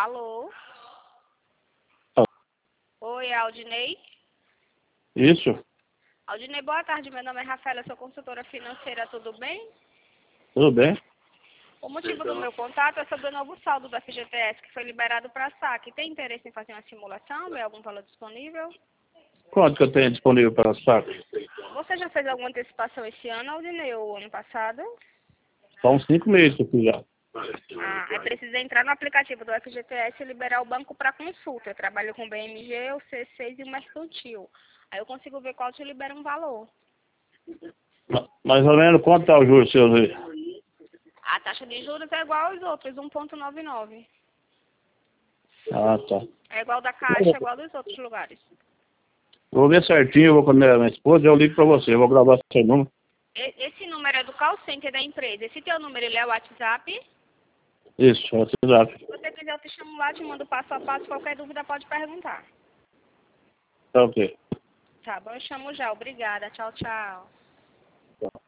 Alô? Oi, Aldinei? Isso, Aldinei, boa tarde. Meu nome é Rafaela, sou consultora financeira, tudo bem? tudo bem? O motivo do meu contato é sobre o novo saldo do FGTS que foi liberado para saque. Tem interesse em fazer uma simulação? Vê algum valor disponível? Quanto que eu tenho disponível para saque? Você já fez alguma antecipação esse ano, Aldinei, ou ano passado? Só uns 5 meses que eu fiz já. É preciso entrar no aplicativo do FGTS e liberar o banco para consulta. Eu trabalho com o BMG, o C6 e o Mercantil. Aí eu consigo ver qual te libera um valor. Mais ou menos quanto está o juros seus aí? A taxa de juros é igual aos outros, 1,99. Ah, tá. É igual da Caixa, é igual dos outros lugares. Vou ver certinho, eu vou com a minha esposa, eu ligo para você, eu vou gravar seu número. Esse número é do call center da empresa. Esse teu número ele é o WhatsApp. Isso, WhatsApp. Se você quiser, eu te chamo lá, te mando passo a passo. Qualquer dúvida pode perguntar. Tá ok. Tá bom, eu chamo já. Obrigada. Tchau, tchau.